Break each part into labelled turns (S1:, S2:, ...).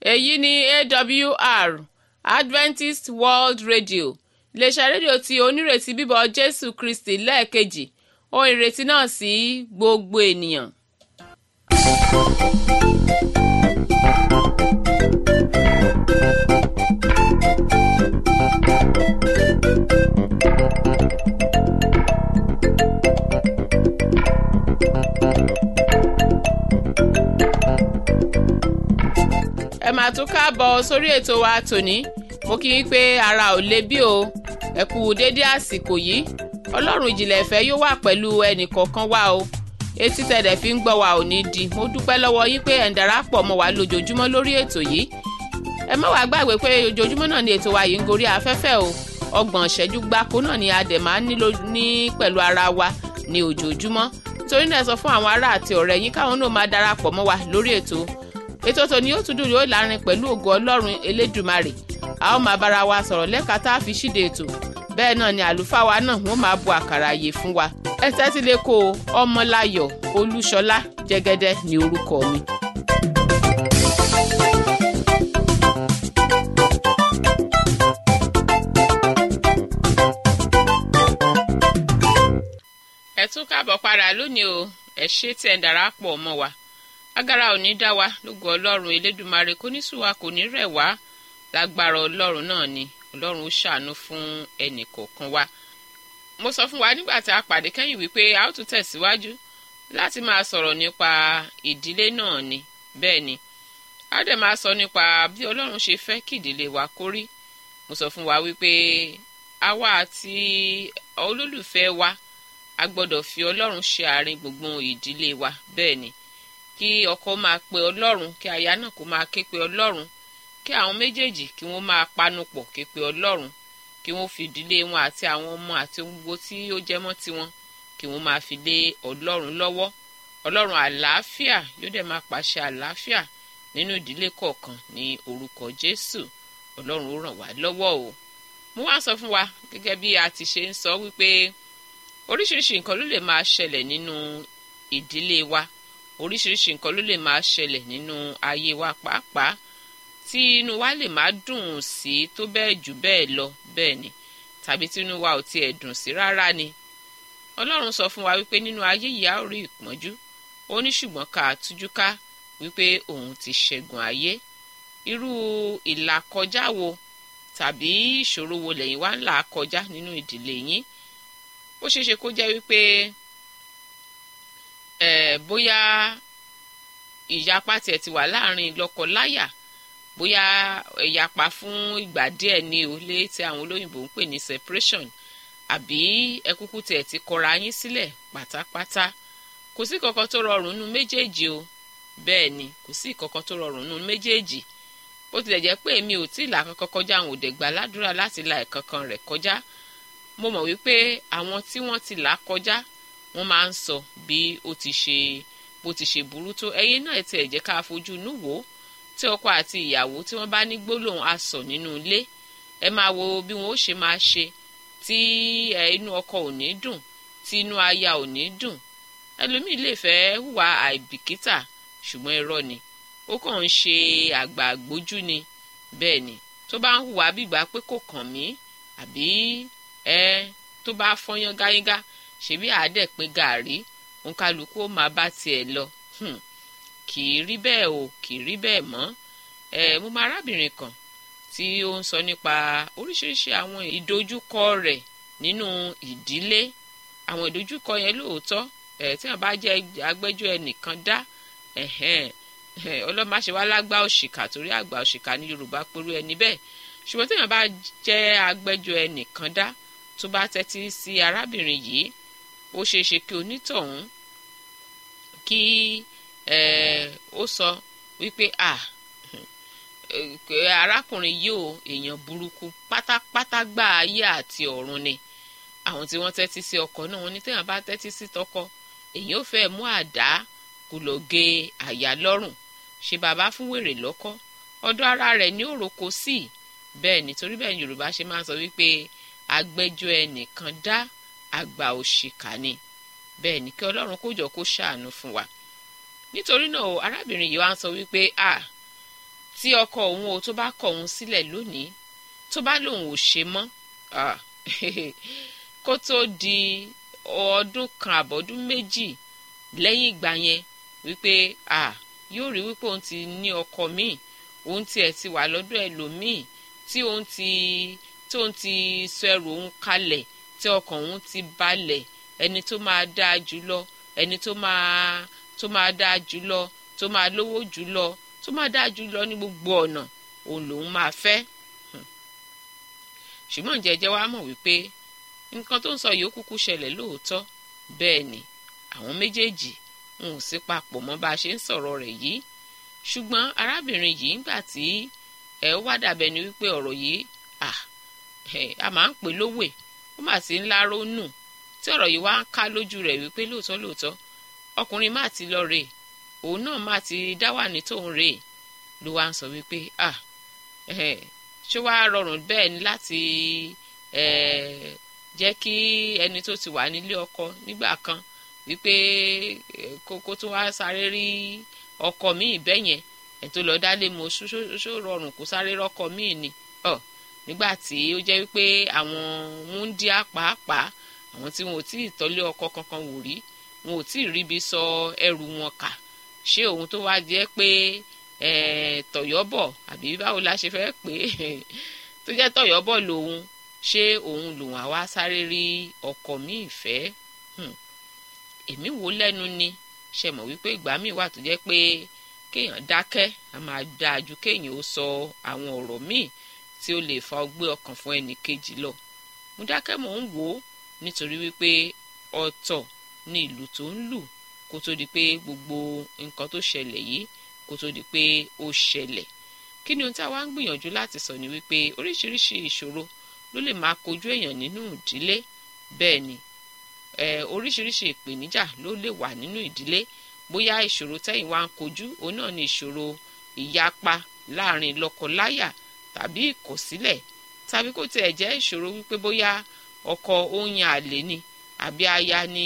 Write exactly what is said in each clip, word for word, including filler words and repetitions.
S1: èyí ni A W R Adventist World Radio iléeṣẹ́ rédíò tí onírètí bíbọ̀ Jésù Kristi lẹ́ẹ̀kejì ohun ìrètí náà sí gbogbo ènìyàn. ẹ máa tún káàbọ̀ sórí ètò wa tòní mo kí yín pé ara ò le bí o ẹ kú déédé àsìkò yìí ọlọ́run ìjìnlẹ̀ ìfẹ́ yóò wà pẹ̀lú ẹnìkọ̀ọ̀kan wa o etí tẹ̀dẹ̀ fi ń gbọ́ wa ò ní di mo dúpẹ́ lọ́wọ́ yín pé ẹ̀ ń darapọ̀ mọ́ wa lójoojúmọ́ lórí ètò yìí ẹ má wàá gbàgbé pé ojoojúmọ́ náà ni ètò wa yìí ń gorí afẹ́fẹ́ o ọgbọ̀n ìṣẹ́jú gbáko náà ni a dẹ̀ máa ń nílò ní pẹ̀lú ara wa ní ojoojúmọ́ torí náà sọ fún àwọn ará àti ọ̀rẹ́ yín káwọn náà máa darapọ̀ mọ́ wa lórí ètò ètò tòní yóò tún dùn yóò lárin pẹ̀lú ògo ọlọ́run elédùmarè a ó máa bára wa sọ̀rọ̀ lẹ́ka tá a fi ṣíde ètò bẹ́ẹ̀ náà ni àlùfáà wa náà wọ́n máa bu àkàrà àyè fún wa ẹ tẹ́tí lé kó ọmọláyọ̀ olúṣọlá jẹ́gẹ́dẹ́ ní orúkọ mi. ẹ tún káàbọ̀ padà lónìí o ẹ ṣé tí ẹ ń darapọ̀ mọ́ wa agara ò ní dá wa lógo ọlọ́run elédùmarè kò ní sùn wa kò ní rẹ̀ wá lágbára ọlọ́run náà ni ọlọ́run ó ṣàánú fún ẹnì kọ̀ọ̀kan wa. mo sọ fún wa nígbà tí a pàdé kẹ́yìn wípé a ó tún tẹ̀síwájú láti máa sọ̀rọ̀ nípa ìdílé náà ni bẹ́ẹ̀ ni a dẹ̀ máa sọ nípa bí ọlọ́run ṣe fẹ́ kí ìdílé wa kó rí. mo sọ fún wa wípé àwa àti olólùfẹ́ wa a gbọ́dọ̀ fi ọlọ́run ṣe àárín gbùngbùn ìdílé wa bẹ́ẹ̀ ni kí ọkọ máa pe ọlọ́run kí aya náà kó máa ké pe ọlọ́run kí àwọn méjèèjì kí wọ́n máa panupọ̀ ké pe ọlọ́run kí wọ́n fi ìdílé wọn àti àwọn ọmọ àti ohun gbogbo tí ó jẹ́ mọ́ tiwọn kí wọ́n máa fi lé ọlọ́run lọ́wọ́ ọlọ́run àlàáfíà yóò dẹ̀ máa pàṣẹ àlàáfíà nínú ìdílé kọ̀ọ̀kan ní orúkọ Jésù ọlọ́run ó ràn wá lọ́wọ́ o. mo wá sọ fún wa gẹ́gẹ́ bí a ti ṣe ń sọ wípé oríṣiríṣi nǹkan ló lè máa ṣẹlẹ̀ nínú ìdílé wa oríṣiríṣi nǹkan ló lè máa ṣẹlẹ̀ nínú ayé wa pàápàá tí inú wa lè máa dùn sí tó bẹ́ẹ̀ jù bẹ́ẹ̀ lọ bẹ́ẹ̀ ni tàbí tí inú wa ò tiẹ̀ dùn sí rárá ni. ọlọ́run sọ fún wa wípé nínú ayé yìí a ó rí ìpọ́njú ó ní ṣùgbọ́n ká tújú ká wípé òun ti ṣẹ́gun ayé. irú ìlàkọjá wo tàbí ìṣòro wo lẹ́yìn wá ń là kọjá nínú ìdílé yín ó ṣeéṣe kó jẹ́ wípé ẹ̀ bóyá ìyapa tiẹ̀ ti wà láàrin lọ́kọ-láyà bóyá ìyapa fún ìgbà díẹ̀ ní o lé tí àwọn olóyìnbó ń pè ní separation àbí ẹkúkú tiẹ̀ ti kọra yín sílẹ̀ pátápátá kò sí kankan tó rọrùn nínú méjèèjì o bẹ́ẹ̀ ni kò sí kankan tó rọrùn nínú méjèèjì bó tilẹ̀ jẹ́ pé èmi ò tí ì là kankan kọjá àwọn òde gbà ládùúrà láti la ẹ̀kankan rẹ̀ kọjá mo mọ̀ wípé àwọn tí wọ́n ti là kọjá wọ́n máa ń sọ bí ó ti ṣe bó ti ṣe burú tó ẹ̀yin náà ti ẹ̀ jẹ́ ká fojú inú wò ó tí ọkọ àti ìyàwó tí wọ́n bá ní gbólóhùn asọ̀ nínú ilé ẹ máa wo bí wọ́n ó ṣe máa ṣe tí ẹ inú ọkọ ò ní dùn tí inú aya ò ní dùn ẹlòmíì lè fẹ́ hùwà àìbìkítà ṣùgbọ́n irọ́ ni ó kàn ń ṣe àgbà àgbójú ni bẹ́ẹ̀ ni tó bá ń hùwà bígbà pé kò kàn mí àbí ẹ tó bá fọyán gáyígá ṣebí àádẹ́ pé gàárì òǹkàlùkù ó máa bá tiẹ̀ lọ kì í rí bẹ́ẹ̀ o kì í rí bẹ́ẹ̀ mọ́ ẹ mo máa arábìnrin kan tí ó ń sọ nípa oríṣiríṣi àwọn ìdojúkọ rẹ̀ nínú ìdílé àwọn ìdojúkọ yẹn lóòótọ́ ẹ tí wọ́n bá jẹ́ agbẹ́jọ́ ẹnìkan dá ọlọ́máṣe wá lágbá òṣìkà torí àgbà òṣìkà ní Yorùbá pẹ̀lú ẹni bẹ́ẹ̀ ṣùgbọ́n tí wọ́n bá jẹ́ agbẹ́jọ́ ẹnìkan dá tó bá tẹ́tí sí arábìnrin yìí ó ṣeé ṣe kí onítọ̀hún kí ó sọ wípé ah arákùnrin yìí ò èèyàn burúkú pátápátá gbá ayé àti ọ̀run ni àwọn tí wọ́n tẹ́tí sí ọkọ náà wọ́n ní téèyàn bá tẹ́tí sí tọkọ èèyàn ò fẹ́ mú àdá kó lọ gé àyà lọ́rùn ṣe bàbá fún wèrè lọ́kọ́ ọ̀dọ̀ ara rẹ̀ ní òròkó sí bẹ́ẹ̀ nítorí bẹ́ẹ̀ ni Yorùbá ṣe máa ń sọ wípé agbẹ́jọ́ ẹnìkan dá àgbà òṣìkà ni bẹ́ẹ̀ ni kí Ọlọ́run kó jọ kó ṣàánú fún wa nítorí náà arábìnrin yìí wá ń sọ wípé ah tí ọkọ òun ò tó bá kọ̀ òun sílẹ̀ lónìí tó bá lòun ò ṣe mọ́ kó tó di ọdún kan àbọ̀dún méjì lẹ́yìn ìgbà yẹn wípé yóò rí wípé òun ti ní ọkọ míì òun tiẹ̀ ti wà lọ́dọ̀ ẹlòmíì tí òun ti tí òun ti sọ ẹrù òun kalẹ̀ tí ọkàn òun ti balẹ̀ ẹni tó máa dáa jùlọ ẹni tó máa tó máa dáa jùlọ tó máa lówó jùlọ tó máa dáa jùlọ ní gbogbo ọ̀nà òun lòun máa fẹ́. ṣùgbọ́n jẹ́jẹ́ wa mọ̀ wípé nǹkan tó ń sọ yìí ó kúkú ṣẹlẹ̀ lóòótọ́ bẹ́ẹ̀ ni àwọn méjèèjì ń ò sí papọ̀ mọ́ bá a ṣe ń sọ̀rọ̀ rẹ̀ yìí ṣùgbọ́n arábìnrin yìí ńgbà tí ẹ wá dàbẹ̀ ni wípé ọ̀rọ̀ yìí à a máa ń pè lówè ó mà sí ńlá rónù tí ọ̀rọ̀ yìí wá ń ká lójú rẹ̀ wípé lóòótọ́ lóòótọ́ ọkùnrin má ti lọ rèé òun náà má ti dá wà ní tóun rèé ló wá ń sọ wípé à ṣé wàá rọrùn bẹ́ẹ̀ ni láti jẹ́ kí ẹni tó ti wà nílé ọkọ nígbà kan wípé kókó tó wá sáré rí ọkọ míì bẹ́ẹ̀ yẹn ẹ̀ tó lọ dálé mo ṣó rọrùn kó sáré rọ́kọ míì ni ọ nígbà tí ó jẹ́ wípé àwọn wúńdíá pàápàá àwọn tí wọn ò tí ì tọ́lé ọkọ kankan wò rí wọn ò tí ì ríbi sọ ẹrù wọn kà ṣé òun tó wá jẹ́ pé tọ̀yọ́bọ̀ àbí báwo la ṣe fẹ́ pé tó jẹ́ tọ̀yọ́bọ̀ lòun ṣé òun lòun àwa sáré rí ọkọ míì fẹ́ èmi wò lẹ́nu ni ṣe mọ̀ wípé ìgbà míì wà tó jẹ́ pé kéèyàn dákẹ́ a máa dáa ju kéèyàn ó sọ àwọn ọ̀rọ̀ míì tí ó lè fa ọgbẹ́ ọkàn fún ẹnì kejì lọ mo dákẹ́ mò ń wò ó nítorí wípé ọ̀tọ̀ ní ìlú tó ń lù kó tó di pé gbogbo nǹkan tó ṣẹlẹ̀ yìí kó tó di pé ó ṣẹlẹ̀ kí ni ohun tí a wá ń gbìyànjú láti sọ ni wípé oríṣiríṣi ìṣòro ló lè máa kojú èèyàn nínú ìdílé bẹ́ẹ̀ ni oríṣiríṣi ìpèníjà ló lè wà nínú ìdílé bóyá ìṣòro tẹ́yìn wá ń kojú òun náà ni ìṣòro ìyapa láàrin lọ́kọláya tàbí ìkọ̀sílẹ̀ tàbí kó tiẹ̀ jẹ́ ìṣòro wípé bóyá ọkọ ó ń yan àlè ni àbí aya ni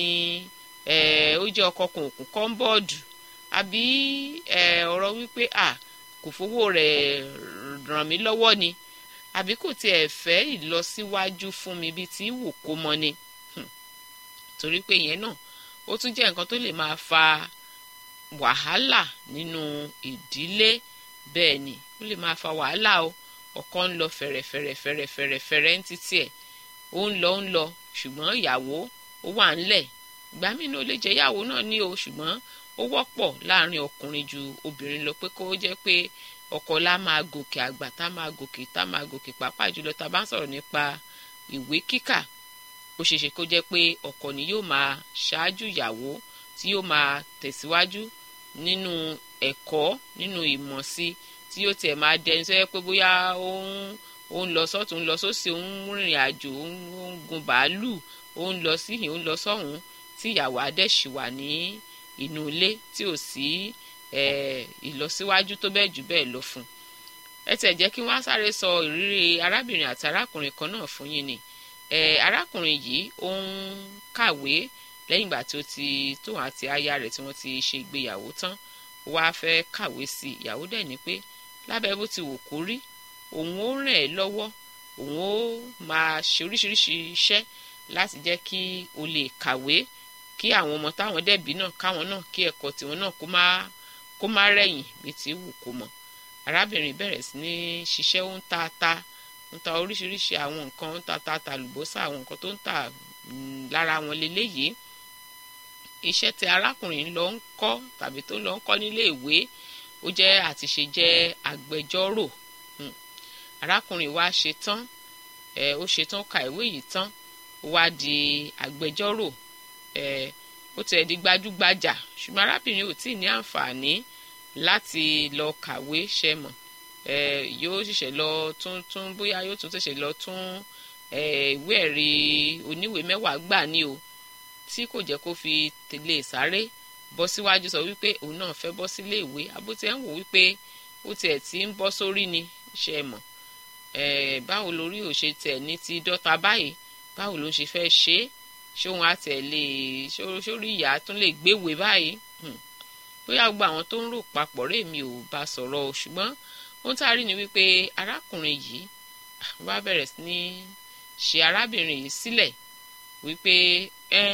S1: ó jẹ́ ọkọ kòǹkùn kọ́ńbọ́ọ̀dù àbí ọ̀rọ̀ wípé à kò fowó rẹ̀ ràn mí lọ́wọ́ ni àbí kò tiẹ̀ fẹ́ ìlọsíwájú fún mi bíi tí wù kó mọ ni torí pé ìyẹn náà ó tún jẹ́ nǹkan tó lè máa fa wàhálà nínú ìdílé bẹ́ẹ̀ ni ó lè máa fa wàhálà o ọkọ ń lọ fẹ̀rẹ̀fẹ̀rẹ̀fẹ̀rẹ̀fẹ̀rẹ̀ ń títí ẹ̀ ó ń lọ ń lọ ṣùgbọ́n ìyàwó ó wà ńlẹ̀ ìgbà míì náà ó lè jẹ́ ìyàwó náà ní o ṣùgbọ́n ó wọ́pọ̀ láàrin ọkùnrin ju obìnrin lọ pé kó jẹ́ pé ọkọ lá máa gòkè àgbà tá máa gòkè tá máa gòkè pàápàá jùlọ tá a bá ń sọ̀rọ̀ nípa ìwé kíkà ó ṣeéṣe kó jẹ́ pé ọkọ ni yóò máa ṣáájú ìyàwó tí yóò máa tẹ̀síwájú nínú ẹ̀kọ́ nínú ìmọ̀ sí tí yóò tiẹ̀ máa dẹni tó yẹ pé bóyá ó ń ó ń lọ sọ́tún ń lọ sósì ó ń rìnrìn àjò ó ń gun bàálù ó ń lọ síhìn ó ń lọ sọ́hùn tí ìyàwó adẹ́ṣì wà ní inú ilé tí ò sí ìlọsíwájú tó bẹ́ẹ̀ jù bẹ́ẹ̀ lọ fún ẹ tẹ̀ jẹ́ kí wọ́n á sáré sọ ìrírí arábìnrin àti arákùnrin kan náà fún yín ni arákùnrin yìí ó ń kàwé lẹ́yìn ìgbà tí ó ti tóun àti aya rẹ̀ tí wọ́n ti ṣe ìgbéyàwó tán ó wá fẹ́ kàwé sí i ìyàwó dẹ̀ ní pé lábẹ́ bó ti wù kó rí òun ó ràn ẹ́ lọ́wọ́ òun ó máa ṣe oríṣiríṣi iṣẹ́ láti jẹ́ kí o lè kàwé kí àwọn ọmọ táwọn dẹ̀bí náà káwọn náà kí ẹ̀kọ́ tiwọn náà kó má kó má rẹ̀yìn bí ti wù kó mọ̀ arábìnrin bẹ̀rẹ̀ sí ní ṣiṣẹ́ ó ń ta ta ń ta oríṣiríṣi àwọn nǹkan ń ta ta tàlùbọ́sà àwọn nǹkan tó ń tà lára wọn leléyìí iṣẹ́ tí arákùnrin lọ ń kọ́ tàbí tó lọ ń kọ́ nílé ìwé ó jẹ́ àtiṣe jẹ́ agbẹjọ́rò arákùnrin wa ṣe tán ẹ ó ṣe tán ka ìwé yìí tán ó wá di agbẹjọ́rò ẹ ó tiẹ̀ di gbajúgbajà ṣùgbọ́n arábìnrin ò tí ì ní àǹfààní láti lọ kàwé ṣe mọ̀ ẹ yóò ṣẹ̀ṣẹ̀ lọ tún tún bóyá yóò tún ṣẹ̀ṣẹ̀ lọ tún ẹ ìwé ẹ̀rí oníwèé mẹ́wàá gbà ní o tí kò jẹ́ kó fi tẹ̀lé sáré bọ́ síwájú sọ wípé òun náà fẹ́ bọ́ sílé ìwé abótí ẹ̀ ń wò wípé ó tiẹ̀ ti ń bọ́ sórí ni ṣe mọ̀ ẹ̀ báwo lórí ò ṣe tẹ̀ ní ti dọ́ta báyìí báwo ló ṣe fẹ́ ṣe é ṣé òun á tẹ̀ lè sórí ìyá tún lè gbéwèé báyìí bóyá gbogbo àwọn tó ń rò papọ̀ rẹ̀ mi ò bá sọ̀rọ̀ o ṣùgbọ́n ohun tá a rí ni wípé arákùnrin yìí wá bẹ̀rẹ̀ sí ní ṣe arábìnrin yìí sílẹ̀ wípé ẹ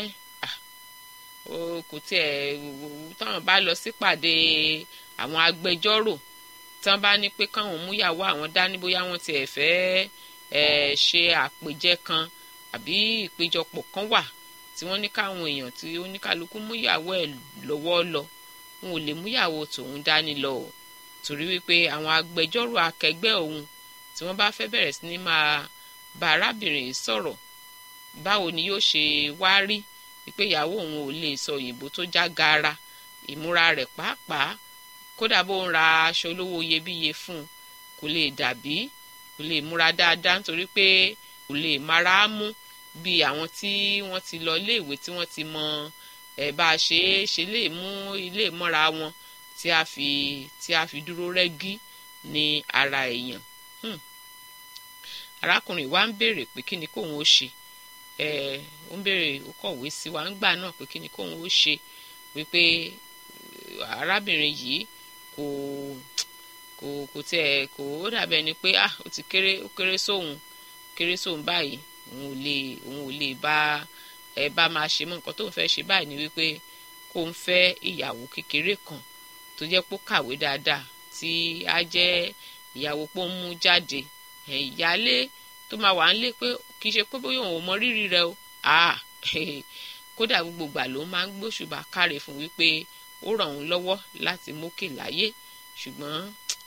S1: kò tiẹ̀ táwọn bá lọ sípàdé àwọn agbẹjọ́rò tí wọ́n bá ní pé káwọn múyàwó àwọn dání bóyá wọ́n tiẹ̀ fẹ́ ẹ ṣe àpèjẹ kan àbí ìpéjọpọ̀ kan wà tí wọ́n ní káwọn èèyàn tí oníkálukú múyàwó ẹ̀ lọ́wọ́ lọ wọn ò lè múyàwó tòun dání lọ o torí wípé àwọn agbẹjọ́rò akẹgbẹ́ òun tí wọ́n bá fẹ́ bẹ̀rẹ̀ sí ní máa bá arábìnrin yìí sọ̀rọ̀ báwo ni yóò ṣe wá rí wípé ìyàwó òun ò lè sọ òyìnbó tó já gaara ìmúra rẹ̀ pàápàá kódà bó ń ra aṣọ olówó iyebíye fún un kò lè dàbí kò lè múra dáadáa nítorí pé kò lè mara mú bí àwọn tí wọ́n ti lọ iléèwé tí wọ́n ti mọ ẹ̀ bá a ṣe é ṣe lè mú ilé ìmọ́ra wọn tí a fi tí a fi dúró rẹ́gí ní ara èèyàn. Hmm. arákùnrin wa ń béèrè pé kí ni kóun ó ṣe ẹ ó ń béèrè ó kọ̀wé sí wa ń gbà náà pé kí ni kóun ó ṣe wípé arábìnrin yìí kò kò kò tiẹ̀ kò ó dàbẹ̀ ni pé ah ó ti kéré ó kéré sóhun kéré sóhun báyìí òun ò lè òun ò lè bá ẹ bá máa ṣe mọ́ nǹkan tó ń fẹ́ ṣe báyìí ni wípé kó ń fẹ́ ìyàwó kékeré kan tó jẹ́ pé ó kàwé dáadáa tí á jẹ́ ìyàwó pé ó ń mú jáde ìyálé tó máa wà ń lé pé kì í ṣe pé bóyá òun ò mọ rírì rẹ̀ o kódà gbogbo ìgbà ló máa ń gbóṣùbà káre fún wípé ó ràn òun lọ́wọ́ láti mókè láyé ṣùgbọ́n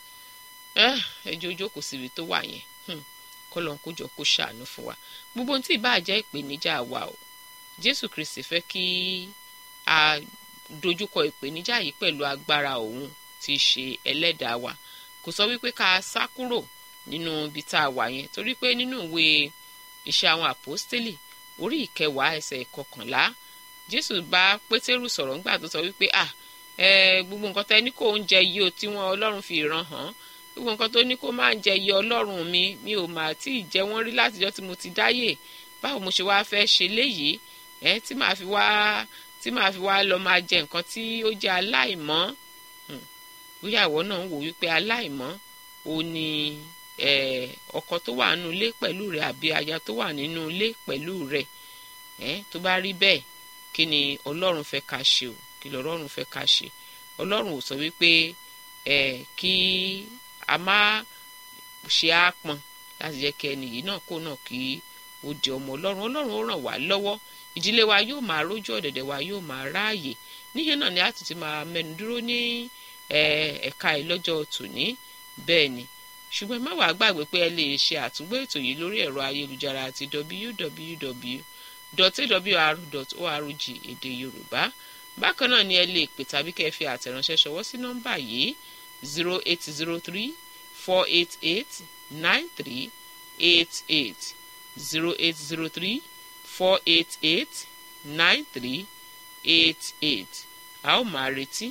S1: ẹjọ́ ojú kò síbi tó wà yẹn kọ́lọ́n kó jọ kó ṣàánú fún wa gbogbo ohun tí ìbá jẹ́ ìpèníjà wa o Jésù Kristi fẹ́ kí a dojúkọ ìpèníjà yìí pẹ̀lú agbára òun tí í ṣe ẹlẹ́dàá wa kò sọ wípé ká sá kúrò nínú ibi tá a wà yẹn torí pé nínú ìwé iṣẹ́ àwọn àpọ́stélì orí ìkẹwàá ẹsẹ̀ ìkọkànlá Jésù bá Pétérù sọ̀rọ̀ ńgbà tó sọ wípé ah ẹ gbogbo nǹkan tẹ́ ní kó ń jẹ yìí o tí wọn Ọlọ́run fi ìran hàn gbogbo nǹkan tó ní kó máa ń jẹ yìí Ọlọ́run mi mi ò mà tí ì jẹ wọ́n rí látijọ́ tí mo ti dáyè báwo mo ṣe wá fẹ́ ṣe léyìí ẹ tí màá fi wá tí màá fi wá lọ máa jẹ nǹkan tí ó jẹ́ aláìmọ́ bóyá ìwọ náà ń wò wípé aláìmọ́ ò ní ọkọ tó wà nínú ilé pẹ̀lú rẹ̀ àbí aya tó wà nínú ilé pẹ̀lú rẹ̀ tó bá rí bẹ́ẹ̀ kí ni Ọlọ́run fẹ́ ká ṣe o kí lọ́rọ́run fẹ́ ká ṣe Ọlọ́run ò sọ wípé kí a má ṣe àpọn láti jẹ́ kí ẹni yìí náà kó náà kí ó di ọmọ Ọlọ́run Ọlọ́run ó ràn wá lọ́wọ́ ìdílé wa yóò máa rójú ọ̀dẹ̀dẹ̀ wa yóò máa ráàyè níyẹn náà ni a tún ti máa mẹ́nu dúró ní ẹ̀ka ìlọ́jọ́ tòní bẹ́ẹ̀ ni ṣùgbọ́n má wàá gbàgbé pé ẹ lè ṣe àtúngbò ètò yìí lórí ẹ̀rọ ayélujára àti w w w dot a w r dot org èdè Yorùbá bákan náà ni ẹ lè pè tàbí kẹ́ ẹ fi àtẹ̀ránṣẹ́ ṣọwọ́ sí nọ́mbà yìí zero eight zero three four eight eight nine three eight eight zero eight zero three four eight eight nine three eight eight a ó máa retí.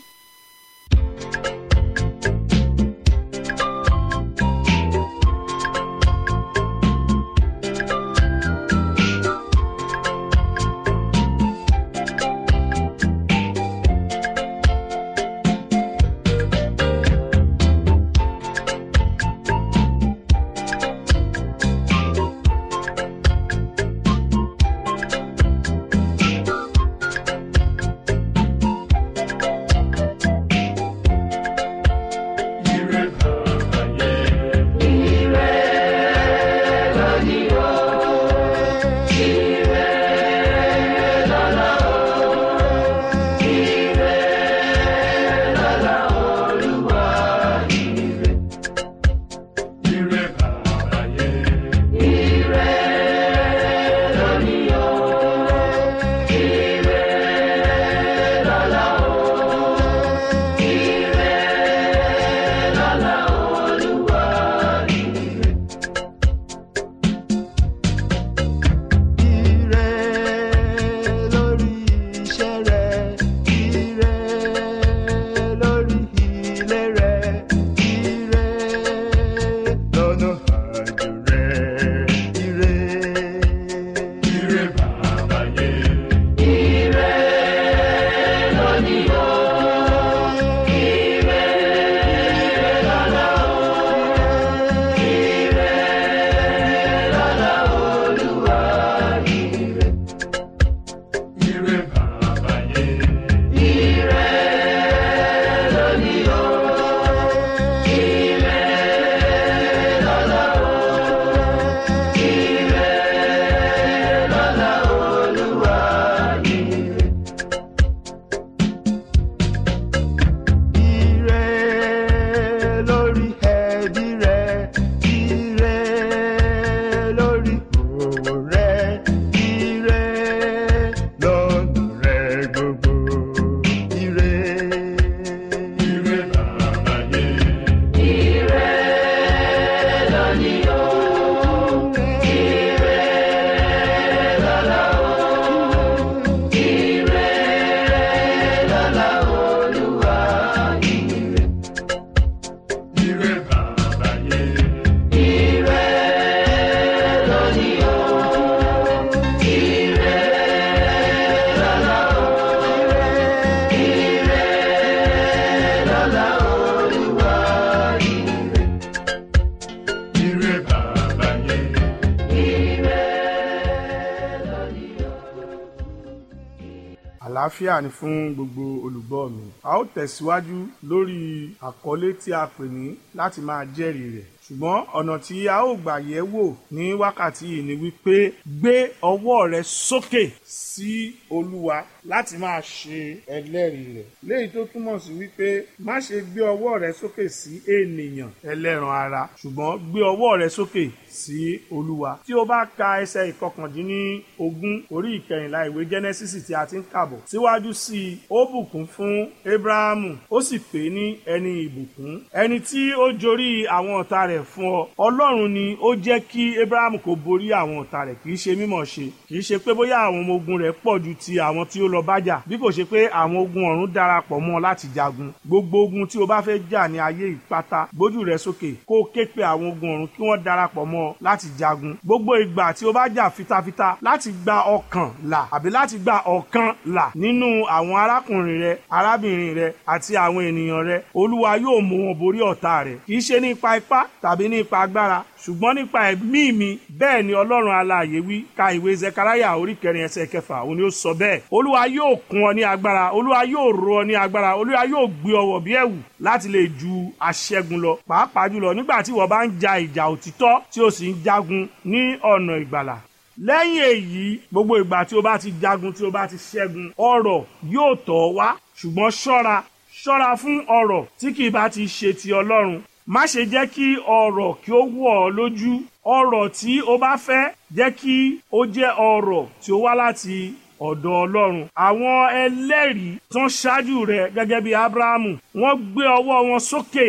S2: Àlàáfíà ni fún gbogbo olùgbọ́ mi. A ó tẹ̀síwájú lórí àkọlé tí a pè ní láti máa jẹ́rìí rẹ̀. Ṣùgbọ́n ọ̀nà tí a ó gbà yẹ̀ wò ní wákàtí yìí ni wípé gbé ọwọ́ rẹ sókè sí Olúwa láti máa ṣe ẹlẹ́rìí rẹ̀. Léyìí tó túmọ̀ sí wípé má ṣe gbé ọwọ́ rẹ sókè sí ènìyàn ẹlẹ́ran ara, ṣùgbọ́n gbé ọwọ́ rẹ sókè sí Olúwa. Tí o bá ka ẹsẹ̀ ìkọkàndínlógún orí ìkẹyìnlá ìwé Jẹ́nẹ́sísì tí a ti ń kàbọ̀ síwájú sí i, ó bùkún fún Ábúráhámù, ó sì pè é ní ẹni ìbùkún, ẹni tí ó jorí àwọn ọ̀tá rẹ̀ fún ọ. Ọlọ́run ni ó jẹ́ kí Ábúráhámù kó borí àwọn ọ̀tá rẹ̀, kì í ṣe mímọ̀ ṣe, kì í ṣe pé bóyá àwọn ọmọ ogun rẹ̀ pọ̀ ju ti àwọn tí ó lọ bájà, bí kò ṣe pé àwọn ogun ọ̀run darapọ̀ mọ́ láti jagun. Gbogbo ogun tí o bá fẹ́ jà ní ayé ìpátá, gbójú rẹ sókè kó o ké pe àwọn ogun ọ̀run kí wọ́n darapọ̀ mọ́ láti jagun. Gbogbo ìgbà tí o bá jà fitafita láti gba ọkàn là àbí láti gba ọ̀kan là nínú àwọn arákùnrin rẹ, arábìnrin rẹ àti àwọn ènìyàn rẹ, Olúwa yóò mú wọn borí ọ̀tá rẹ, kì í ṣe nípa ipá tàbí nípa agbára, ṣùgbọ́n nípa ẹ̀mí mi, bẹ́ẹ̀ ni Ọlọ́run alààyè wí. Ka ìwé Zekaraya orí kẹrin ẹsẹ̀ kẹfà, òun ni ó sọ bẹ́ẹ̀. Olúwa yóò kún ọ ní agbára, Olúwa yóò rọ̀ ọ ní agbára, Olúwa yóò gbé ọ wọ̀ bí ẹ̀wù láti lè ju aṣẹ́gun lọ, pàápàá jùlọ nígbà tí ìwọ bá ń ja ìjà òtítọ́ tí o sì ń jagun ní ọ̀nà ìgbàlà. Lẹ́yìn èyí, gbogbo ìgbà tí o bá ti jagun, tí o bá ti ṣẹ́gun, ọrọ̀ yóò tọ̀ ọ́ wá, ṣùgbọ́n ṣọ́ra ṣọ́ra fún ọrọ̀ tí kì í bá ti ṣe ti Ọlọ́run. Má ṣe jẹ́ kí ọrọ̀ kí ó wọ̀ ọ́ lójú. Ọrọ̀ tí o bá fẹ́, jẹ́ kí ó jẹ́ ọrọ̀ tí ó wá láti ọ̀dọ̀ Ọlọ́run. Àwọn ẹlẹ́rìí tán ṣáájú rẹ̀ gẹ́gẹ́ bí Ábúráhámù, wọ́n gbé ọwọ́ wọn sókè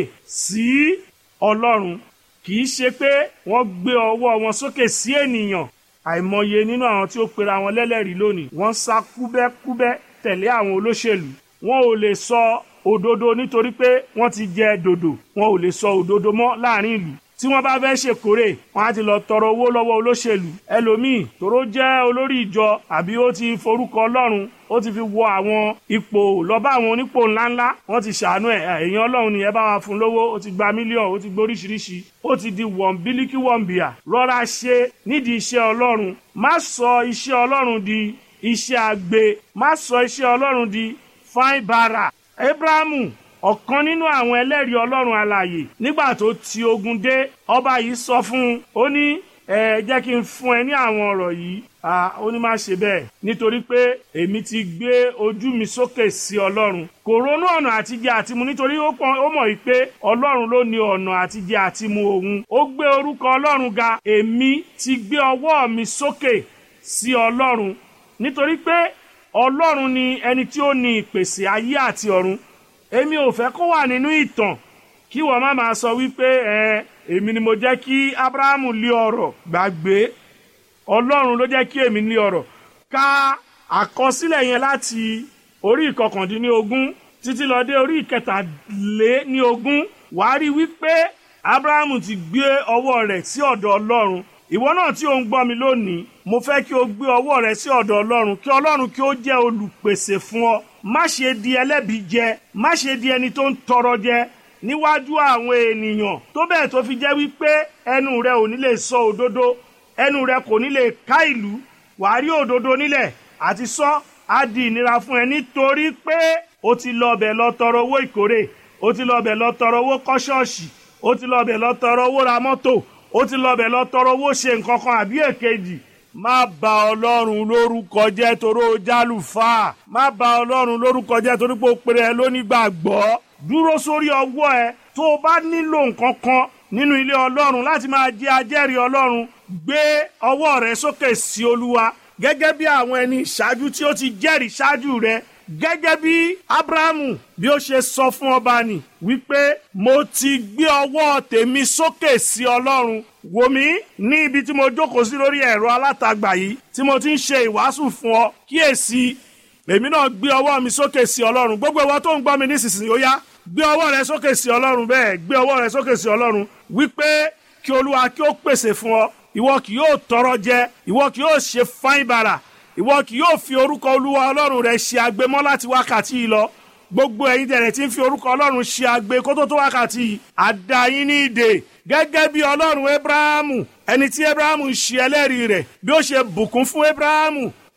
S2: sí Ọlọ́run, kì í ṣe pé wọ́n gbé ọwọ́ wọn sókè sí ènìyàn. Àìmọye nínú àwọn tí ó pera wọn lẹ́lẹ́rìí lónìí, wọ́n sá kúbẹ́kúbẹ́ tẹ̀lé àwọn olóṣèlú. Wọn ò lè sọ òdodo nítorí pé wọ́n ti jẹ dòdò, wọn ò lè sọ òdodo mọ́ láàrin ìlú. Tí wọ́n bá fẹ́ ṣèkórè, wọ́n á ti lọ tọrọ owó lọ́wọ́ olóṣèlú. Ẹlòmíì tóró jẹ́ olórí ìjọ àbí ó ti forúkọ Ọlọ́run, ó ti fi wọ àwọn ipò lọ bá àwọn onípò ńláńlá, wọ́n ti ṣàánú ẹ̀, èèyàn Ọlọ́run nìyẹn bá wa fún lówó, ó ti gba mílíọ̀nù, ó ti gbóríṣiríṣi, ó ti di wọ̀nbílíkì wọ̀nbíà. Rọra ṣe nídìí iṣẹ́ Ọlọ́run, má sọ iṣẹ́ Ọlọ́run di iṣẹ́ agbe, má sọ iṣẹ́ Ọlọ́run di fáin bàrà. Ábúráhámù, ọ̀kan nínú àwọn ẹlẹ́rìí Ọlọ́run alààyè, nígbà tó ti ogun dé, ọba yìí sọ fún un, ó ní ẹ jẹ́ kí n fún ẹ ní àwọn ọ̀rọ̀ yìí. Ó ní má ṣe bẹ́ẹ̀, nítorí pé èmi ti gbé ojú mi sókè sí Ọlọ́run. Kò ronú ọ̀nà àtijẹ àtimu, nítorí ó mọ̀ wípé Ọlọ́run ló ní ọ̀nà àtijẹ àtimu òun. Ó gbé orúkọ Ọlọ́run ga. Èmi ti gbé ọwọ́ mi sókè sí Ọlọ́run, nítorí pé Ọlọ́run ni ẹni tí ó ní ìpèsè ayé àti ọ̀run. Èmi ò fẹ́ kó wà nínú ìtàn kí wọ́n má máa sọ wípé ẹ èmi ni mo jẹ́ kí Ábúráhámù lé ọrọ̀. Gbàgbé, Ọlọ́run ló jẹ́ kí èmi lé ọrọ̀. Ka àkọsílẹ̀ yẹn láti orí ìkọkàndínlógún títí lọ dé orí ìkẹtàléníogún, wàá rí wípé Ábúráhámù ti gbé ọwọ́ rẹ̀ sí ọ̀dọ̀ Ọlọ́run. Ìwọ náà tí ò ń gbọ́ mi lónìí, mo fẹ́ kí o gbé ọwọ́ rẹ sí ọ̀dọ̀ Ọlọ́run, kí Ọlọ́run kí ó jẹ́ olùpèsè fún ọ. Má ṣe di ẹlẹ́bi jẹ, má ṣe di ẹni tó ń tọrọ jẹ níwájú àwọn ènìyàn, tó bẹ́ẹ̀ tó fi jẹ́ wípé ẹnu rẹ ò ní lè sọ òdodo, ẹnu rẹ kò ní lè ká ìlú. Wàá rí òdodo nílẹ̀ àti sọ á di ìnira fún ẹ, nítorí pé o ti lọ bẹ̀ lọ tọrọ owó ìkórè, o ti lọ bẹ̀ lọ tọrọ owó kọ́ ṣọ́ọ̀ṣì, o ti lọ bẹ̀ lọ tọrọ owó ra mọ́tò, ó ti lọ bẹ̀ lọ tọrọ owó ṣe nǹkan kan àbí èkejì. Má bà Ọlọ́run lórúkọ jẹ́ torí ó jálùfáà. Má bà Ọlọ́run lórúkọ jẹ́ torí pé ó pèrè ẹ lónígbàgbọ́. Dúró sórí ọwọ́ ẹ. Tó o bá nílò nǹkan kan nínú ilé Ọlọ́run láti máa jẹ́ ajẹ́rìí Ọlọ́run, gbé ọwọ́ rẹ sókè sí Olúwa gẹ́gẹ́ bí àwọn ẹni ìṣáájú tí ó ti jẹ́rìí ṣáájú rẹ. Gẹ́gẹ́ bí Ábúráhámù bí ó ṣe sọ fún ọba nì wípé mo ti gbé ọwọ́ tèmi sókè sí Ọlọ́run. Wò mí ní ibi tí mo jókòó sí lórí ẹ̀rọ alátagbà yìí tí mo ti ń ṣe ìwàásù fún ọ. Kíyèsí, èmi náà gbé ọwọ́ mi sókè sí Ọlọ́run. Gbogbo ìwọ tó ń gbọ́ mi nísinsìnyí, ó yá gbé ọwọ́ rẹ sókè sí Ọlọ́run. Bẹ́ẹ̀, gbé ọwọ́ rẹ sókè sí Ọlọ́run wípé kí Olúwa kí ó pèsè fún ọ. Ìwọ kì yóò tọrọ jẹ, ìwọ kì yóò ṣe fáin bàrà, ìwọ kì yóò fi orúkọ Olúwa Ọlọ́run rẹ ṣe àgbémọ́ láti wákàtí yìí lọ. Gbogbo ẹ̀yin tẹ̀lẹ̀ tí ń fi orúkọ Ọlọ́run ṣe àgbé kó tó tó wákàtí yìí, á dá yín ní ìdè. Gẹ́gẹ́ bí Ọlọ́run Ábúráhámù, ẹni tí Ábúráhámù ń ṣe ẹlẹ́rìí rẹ̀, bí ó ṣe bùkún fún Ábúráhámù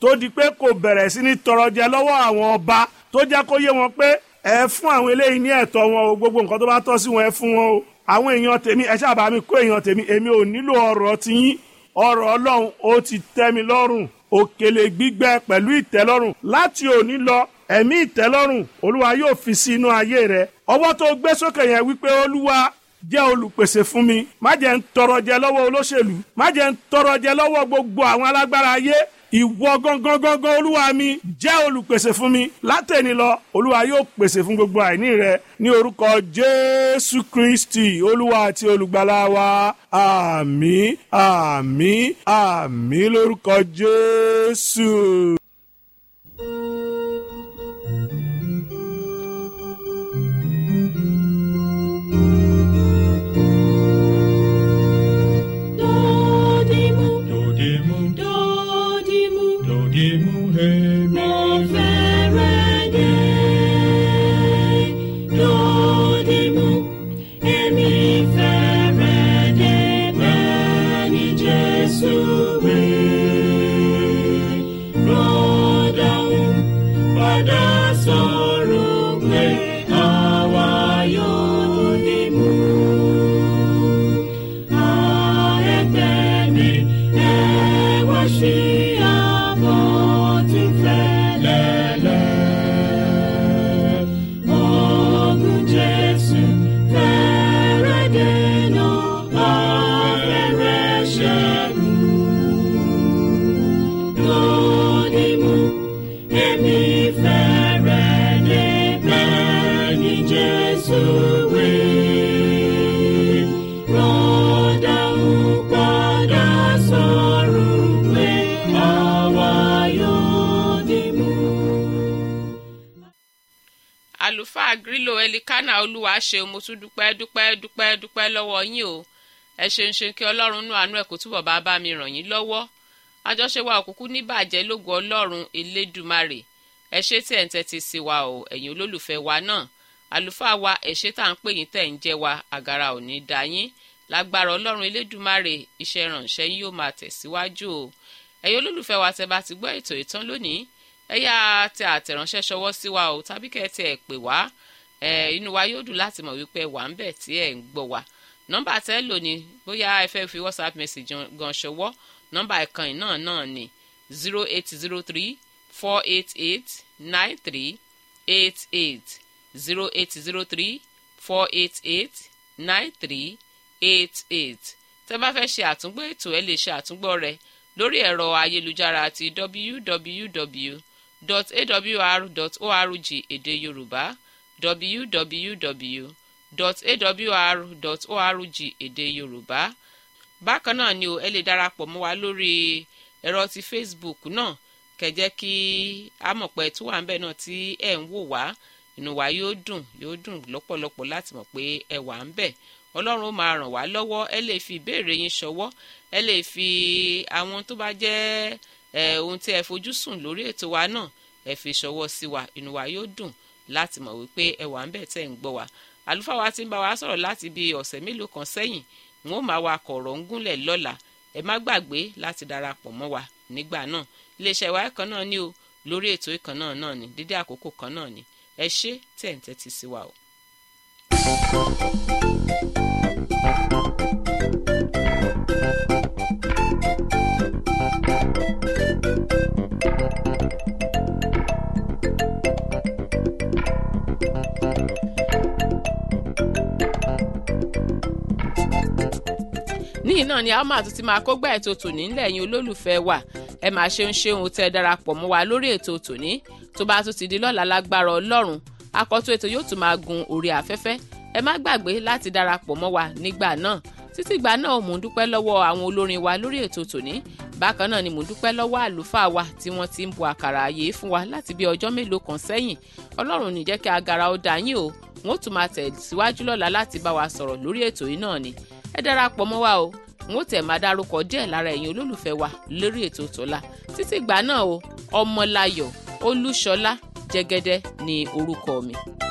S2: tó di pé kò bẹ̀rẹ̀ sí ní tọrọ jẹ lọ́wọ́ àwọn ọba tó jẹ́ kó yé wọn pé ẹ fún àwọn eléyìí ní ẹ̀tọ́ wọn o, gbogbo nǹkan tó bá tọ́ sí wọn ẹ fún wọn o. àwọn èèyàn tèmi ẹ ṣáà bá mi kó èèyàn tèmi, èmi ò nílò ọ̀rọ̀ tiyín, ọ̀rọ̀ Ọlọ́run ó ti tẹ́ mi lọ́rùn. òkèlè gbígbẹ pẹ̀lú ìtẹ́lọ́rùn láti òní lọ, ẹ̀mí ìtẹ́lọ́rùn Olúwa yóò fi sí inú ayé rẹ. ọwọ́ tó gbé sókè yẹn wípé Olúwa jẹ́ olùpèsè fún mi, má jẹ́ ń tọrọ jẹ lọ́wọ́ olóṣèlú, má jẹ́ ń tọrọ jẹ lọ́wọ́ gbogbo àwọn alágbára ayé. ìwọ gangan gangan Olúwa mi jẹ́ olùpèsè fún mi. látẹ̀ni lọ Olúwa yóò pèsè fún gbogbo àìní rẹ ní orúkọ Jésù Kristi Olúwa àti olùgbàlà wa. àmín àmín àmín lórúkọ Jésù.
S1: àlùfáà Grílò Ẹlikánà Olúwa ṣeun, mo tún dúpẹ́ dúpẹ́ dúpẹ́ dúpẹ́ lọ́wọ́ yín o. ẹ ṣeun ṣe kí Ọlọ́run nú àánú ẹ̀ kó túbọ̀ bá bá mi ràn yín lọ́wọ́. àjọṣe wa òkùnkùn ní bàjẹ́ lógo Ọlọ́run Elédùmarè. ẹ ṣé tí ẹ̀ ń tẹ́tí sí wa o, ẹ̀yin olólùfẹ́ wa náà. àlùfáà wa ẹ ṣé tá à ń pè yín tẹ̀ ń jẹ́ wa, àgàrà ò ní dá yín. lágbára Ọlọ́run Elédùmarè iṣẹ́ ìrànṣẹ́ yín yóò máa tẹ̀síwájú o. ẹ̀yin olólùfẹ́ wa tẹ́ bá ti gbọ́ ètò ìtàn lónìí, ẹ yá tẹ àtẹ̀ránṣẹ́ ṣọwọ́ sí wa o, tàbí kẹ́ ẹ tẹ ẹ pè wá. ẹ inú wa yóò dùn láti mọ̀ wípé wà ń bẹ̀ tí ẹ̀ ń gbọ́ wa. nọ́mbà tẹ́ lò ní bóyá ẹ fẹ́ fi WhatsApp message gan ṣọwọ́, nọ́mbà ìkànnì náà náà ni zero eight zero three four eight eight nine three eight eight zero eight zero three four eight eight nine three eight eight. tẹ́ bá fẹ́ ṣe àtúngbò ètò ẹ lè ṣe àtúngbò rẹ̀ lórí ẹ̀rọ ayélujára ti w w w dot a w r dot org èdè Yorùbá w w w dot a w r dot org èdè Yorùbá. bákan náà ni o ẹ lè darapọ̀ mọ́ wa lórí ẹ̀rọ ti Facebook náà, kẹjẹ́ kí a mọ̀ pé tó wà ń bẹ̀ náà tí ẹ̀ ń wò wá. inú wa yóò dùn yóò dùn lọ́pọ̀lọpọ̀ láti mọ̀ pé ẹ wà ń bẹ̀. Ọlọ́run ó máa ràn wá lọ́wọ́. ẹ lè fi ìbéèrè yín ṣọwọ́, ẹ lè fi àwọn tó bá jẹ́ ẹ ohun tí ẹ fojú sùn lórí ètò wa náà ẹ fi ṣọwọ́ sí wa. inú wa yóò dùn láti mọ̀ wípé ẹ wà ń bẹ̀ tẹ́ ń gbọ́ wa. àlùfáà wa ti ń bá wa sọ̀rọ̀ láti bí ọ̀sẹ̀ mélòó kan sẹ́yìn, wọn ó máa wa kọ̀rọ̀ ń gúnlẹ̀ lọ́la. ẹ má gbàgbé láti darapọ̀ mọ́ wa nígbà náà. iléeṣẹ́ wa kan náà ni o, lórí ètò ìkan náà náà ni, dédé àkókò kan náà ni. ẹ ṣé tẹ̀ ń tẹ́tí sí wa o. níyìn náà ni a máa tún ti máa kó gbá ètò tòní ńlẹ̀ yín olólùfẹ́ wa. ẹ máa ṣeun ṣeun tẹ́ darapọ̀ mọ́ wa lórí ètò tòní. tó bá tún ti di lọ́la lágbára Ọlọ́run, àkọ́tún ètò yóò tún máa gun orí afẹ́fẹ́. ẹ má gbàgbé láti darapọ̀ mọ́ wa nígbà náà. títí ìgbà náà mò ń dúpẹ́ lọ́wọ́ àwọn olórin wa lórí ètò tòní. bákan náà ni mò ń dúpẹ́ lọ́wọ́ àlùfáà wa tí wọ́n ti ń bu àkàrà ààyè fún wa láti bí ọjọ́ mélòó kan sẹ́yìn. Ọlọ́run ní jẹ́ kí agara ó dá yín o. wọ́n ó tún máa tẹ̀síwájú lọ́la láti bá wa sọ̀rọ̀ lórí ètò yìí náà ni. ẹ darapọ̀ mọ́ wa o. n ó tẹ̀ máa dárúkọ díẹ̀ lára ẹ̀yin olólùfẹ́ wa lórí ètò tọ́lá. títí ìgbà náà o, Ọmọláyọ̀ Olúṣọlá Jẹ́gẹ́dẹ́ ni orúkọ mi.